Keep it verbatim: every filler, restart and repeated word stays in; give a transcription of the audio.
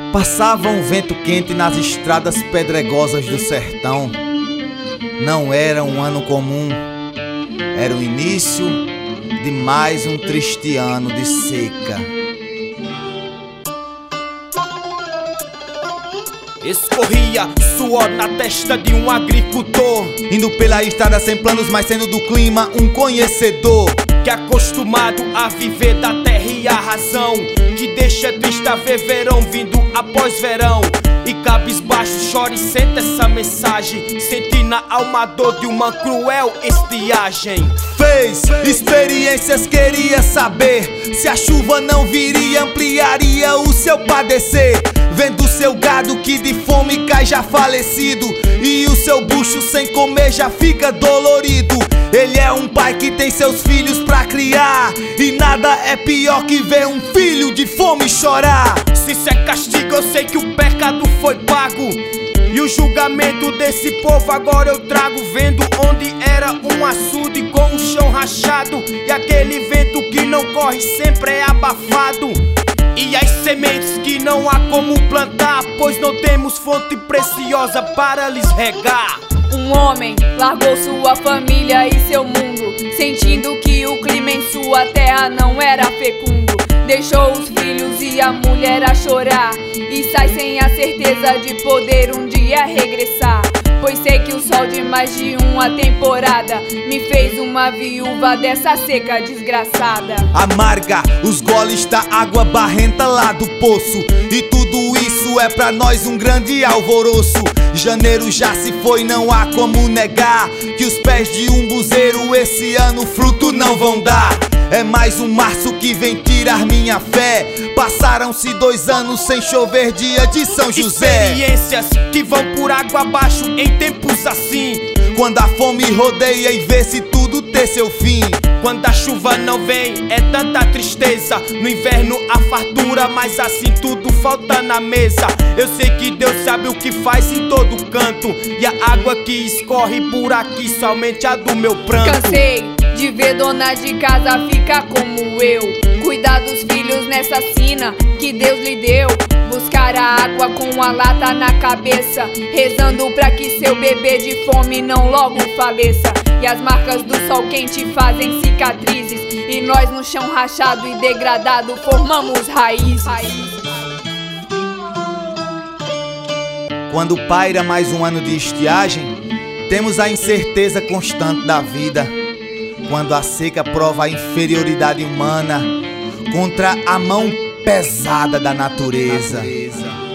Passava um vento quente nas estradas pedregosas do sertão. Não era um ano comum, era o início de mais um triste ano de seca. Escorria suor na testa de um agricultor, indo pela estrada sem planos, mas sendo do clima um conhecedor, que acostumado a viver da terra e a razão, que deixa triste a ver verão vindo após verão. E cabisbaixo chora e sente essa mensagem, sente na alma a dor de uma cruel estiagem. Fez experiências, queria saber se a chuva não viria, ampliaria o seu padecer. Vendo seu gado que de fome cai já falecido, e o seu bucho sem comer já fica dolorido. Ele é um pai que tem seus filhos pra criar, e nada é pior que ver um filho de fome chorar. Se isso é castigo, eu sei que o pecado foi pago, e o julgamento desse povo agora eu trago. Vendo onde era um açude com o chão rachado, e aquele vento que não corre sempre é abafado. E as sementes que não há como plantar, pois não temos fonte preciosa para lhes regar. Um homem largou sua família e seu mundo, sentindo que o clima em sua terra não era fecundo. Deixou os filhos e a mulher a chorar, e sai sem a certeza de poder um dia regressar. Pois sei que o sol de mais de uma temporada me fez uma viúva dessa seca desgraçada. Amarga os goles da água barrenta lá do poço, e tudo isso é pra nós um grande alvoroço. Janeiro já se foi, não há como negar que os pés de um buzeiro esse ano fruto não vão dar. É mais um março que vem tirar minha fé. Passaram-se dois anos sem chover, dia de São José. Experiências que vão por água abaixo em tempos assim, quando a fome rodeia e vê se tudo ter seu fim. Quando a chuva não vem é tanta tristeza, no inverno a fartura, mas assim tudo falta na mesa. Eu sei que Deus sabe o que faz em todo canto, e a água que escorre por aqui somente a do meu pranto. Cansei de ver dona de casa ficar como eu, cuidar dos filhos nessa sina que Deus lhe deu. Buscar a água com a lata na cabeça, rezando pra que seu bebê de fome não logo faleça. E as marcas do sol quente fazem cicatrizes, e nós no chão rachado e degradado formamos raízes. Quando paira mais um ano de estiagem, temos a incerteza constante da vida. Quando a seca prova a inferioridade humana contra a mão pesada da natureza.